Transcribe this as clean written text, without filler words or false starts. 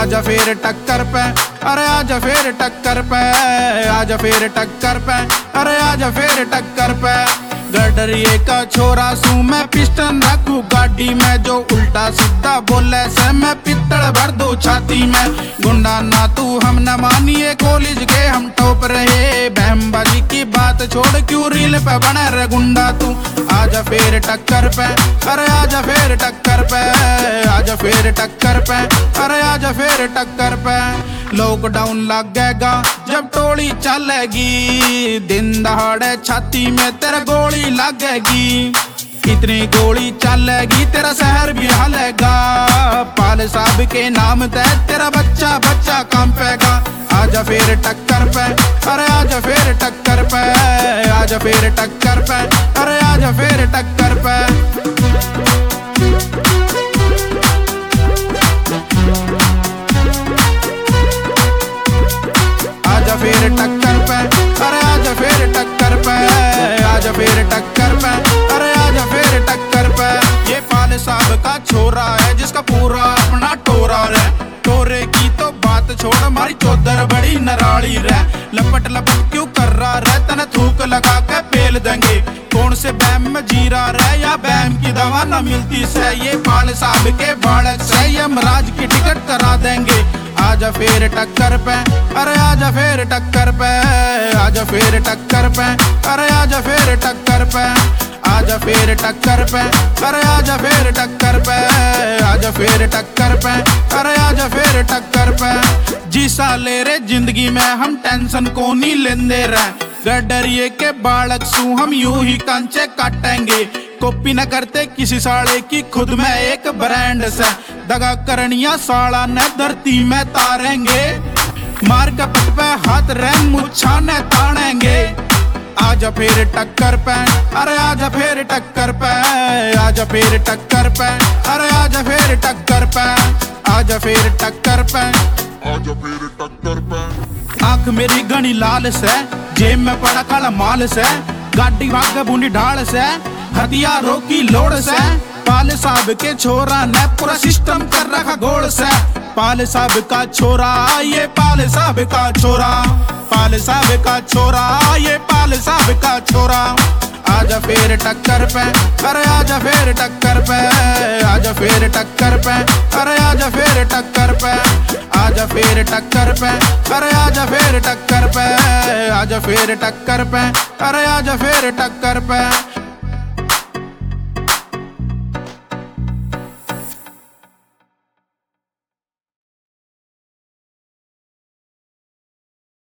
आजा फिर टक्कर पे, अरे आजा फिर टक्कर पे, आजा फिर टक्कर पे, अरे आजा फिर टक्कर पे। गडरिए का छोरा सू मैं पिस्टन रखू गाड़ी में, जो उल्टा सीधा बोले से मैं पित्तल भर दो छाती में। गुंडा ना तू हम न मानिए कॉलेज के हम टॉप रहे, बहमबाजी की बात छोड़ क्यों रील पे बने रे गुंडा तू। आजा फिर टक्कर पे, अरे आजा फिर टक्कर पे, आजा फिर टक्कर पे, अरे आजा फिर टक्कर पे। लॉकडाउन लगेगा जब टोली चलेगी, दिन दहाड़े छाती में तेरा गोली लगेगी। इतनी गोली चलेगी तेरा शहर भी हलेगा, पाल साहब के नाम ते तेरा बच्चा बच्चा कांपेगा। आजा फिर टक्कर पे, अरे आजा फिर टक्कर पे, आजा फिर टक्कर पे, अरे आजा फिर टक्कर पे। आजा फिर टक्कर पे, अरे आजा फिर टक्कर पे, आजा फिर टक्कर पे, अरे आजा फिर टक्कर पे। ये पाल साहब का छोरा है जिसका पूरा अपना टोरा है, टोरे की तो बात छोड़ हमारी चौधर बड़ी नराली रे। लपट लपट क्यों कर रहा रे, तने थूक लगा के पेल देंगे। कौन से बैम में जीरा रे या बैम की दवा न मिलती से, ये पाल साहब के बालक से यमराज की टिकट करा देंगे। आजा फिर टक्कर पे, अरे आजा फिर टक्कर पे, आजा फिर टक्कर पे, अरे आजा फिर टक्कर पे। आजा फिर टक्कर पे, अरे आजा फिर टक्कर पे, आजा फिर टक्कर पे, अरे आजा फिर टक्कर पे। जी साले रे जिंदगी में हम टेंशन को नहीं लेंदे रे, गडरिए के बालक सू हम यूं ही कंचे काटेंगे। कॉपी न करते किसी साले की, खुद में एक ब्रांड से दगा करनिया साला न धरती में तारेंगे। मार कपट पे हाथ रैन मुच्छा न तानेंगे। आजा फिर टक्कर पे, अरे आजा फिर टक्कर पे, आजा फिर टक्कर पे, अरे आजा फिर टक्कर पे, आजा फिर टक्कर पे, आजा फिर टक्कर पे। आंख मेरी घनी लाल से, जेब में पड़ा काला माल से, गाड़ी भाग बूंदी ढाल से, हथियारों की लोड़ से। पाल साहब के छोरा ने पूरा सिस्टम कर रखा गोल से। पाल साहब का छोरा ये पाल साहब का छोरा, पाल साहब का छोरा ये पाल साहब का छोरा। आजा फिर टक्कर पे, अरे आजा फिर टक्कर पे, आजा फिर टक्कर पे, अरे आजा फिर टक्कर पे। आजा फिर टक्कर पे, अरे आजा फिर टक्कर पे, आजा फिर टक्कर पे, अरे आजा फिर टक्कर पे।